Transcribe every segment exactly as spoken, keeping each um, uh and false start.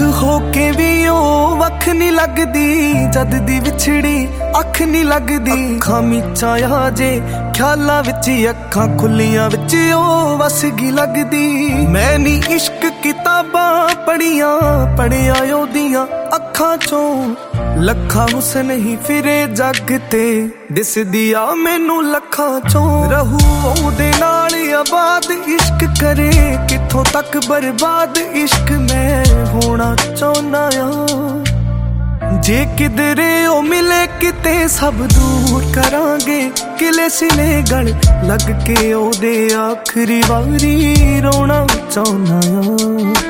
हो के भी ओ वख नहीं लगदी, जद दी विछड़ी अख नहीं लगदी। अखां मीचां आ जे ख्यालां विच, अखां खुलियां विच ओ वसगी लगदी। मैं नी इश्क किताबां पढ़ियां पढ़िया ओदियां अखां चों, लखा हुसन ही फिरे जग ते दिसदी आ मैनू लखां चों। रहू ओदे नाल आबाद इश्क करे किथों तक बर्बाद इश्क मैं होना चाहुंदा आ। जे किधरे ओ मिले किते सब दूर करांगे, किले सिले गल लग के ओदे आखरी वारी रोना चाहुंदा आ।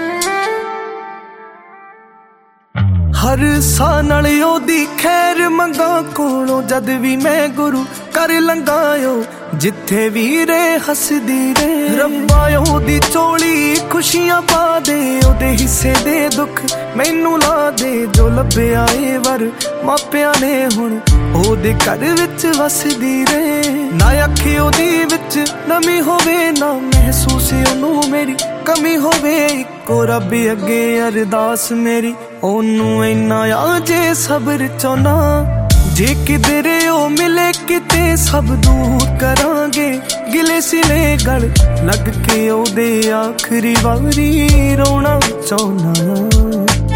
हर सा नाल ओदी खैर मंगा कोलों, जद भी मैं गुरु कर लंगायो जिथे भी रे हसदी रे। रब्बा ओदी चोली खुशियां पा दे, ओदे हिस्से दे दुख मैनू ला दे। जो लभ्या ए वर मापिया ने हुण ओदे घर विच वसदी रे। ना अखे ओदी विच नमी होवे, ना महसूस ओनू मेरी कमी होवे। इको रब अगे अरदास मेरी ओनू इन्ना आ जे सबर चौना। जे किधरे ओ मिले किते सब दूर करांगे, गिले सिले गल लग के ओदे आखरी वारी रोना चाहुंदा।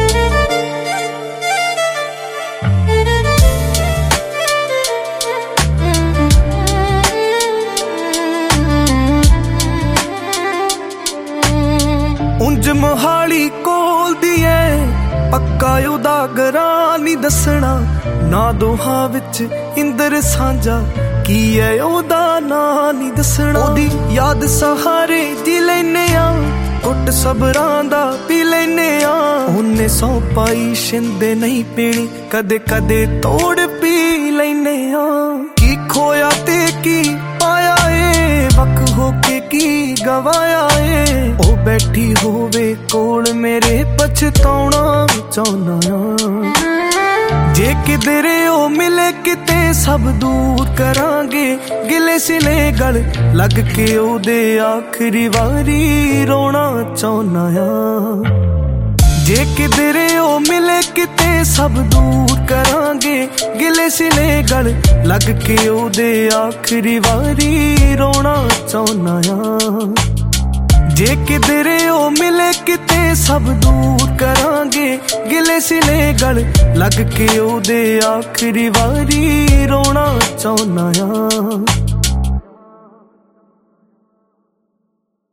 उंज मोहाली कोल दी ऐ पक्का ओदा गरां नी दसना। ना दोहा विच इंदर सांझा की है ओदा ना नी दसना। ओदी याद सहारे जी लैने आ, घुट सबरां दा पी लैने आ। ओने सौ पाई शिंदे नहीं पीनी, कदे कदे तोड़ पी लैने आ। की खोया ते की पाया ए, वक होके की गवाया ए। ओ बैठी होवे कोल मेरे पछताउणा चाहुंदा आ। जे किधरे ओ मिले किते सब दूर करांगे, गिले सिले गल लग के ओदे आखरी वारी रोना चाहुंदा आ। जे किधरे ओ मिले किते सब दूर करांगे, गिले सिले गल लग के ओदे आखरी वारी रोना चाहुंदा आ। जे किधरे ओ मिले किते सब दूर करांगे, गिले सिले गल लग के ओदे आखरी वारी रोना चाहुंदा आ।